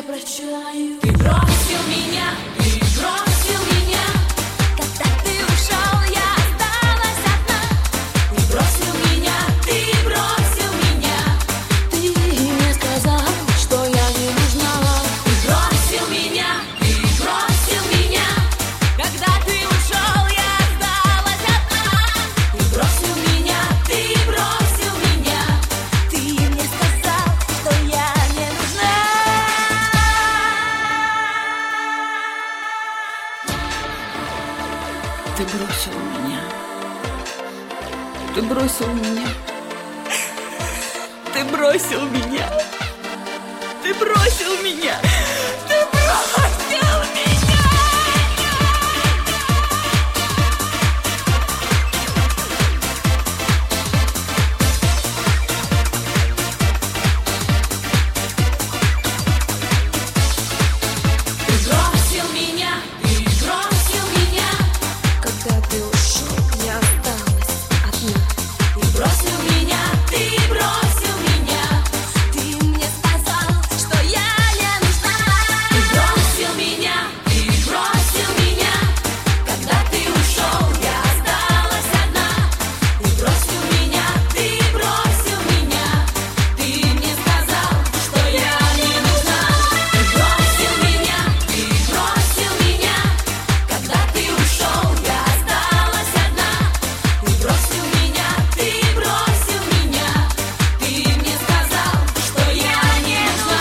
прощаю. Ты бросил меня, ты бросил меня. Когда ты ушел, я осталась одна. Ты бросил меня, ты бросил меня. Ты мне сказал, что я не нужна. Ты бросил меня, ты бросил меня. Когда ты ушел, я осталась одна. Ты бросил меня, ты бросил меня. Ты мне сказал, что я не нужна. Ты бросил меня. Ты бросил меня. Ты бросил меня. Ты бросил меня. Ты бросил меня. Ты бросил меня, ты бросил меня. Когда ты ушел, я осталась одна. Ты бросил меня, ты бросил меня. Ты мне сказал, что я не нужна. Ты бросил меня, ты бросил меня. Когда ты ушел, я осталась одна. Ты бросил меня, ты бросил меня. Ты мне сказал, что я не нужна. Ты бросил меня, ты бросил меня. Когда ты ушел, я осталась одна. Ты бросил меня, ты бросил меня. Ты мне сказал, что я не нужна.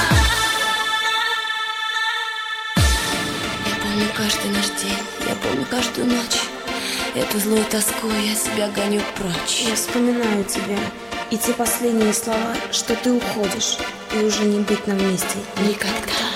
Я помню каждый наш день, я помню каждую ночь. Эту злую тоску я себя гоню прочь. Я вспоминаю тебя и те последние слова, что ты уходишь, и уже не быть нам вместе. Никогда.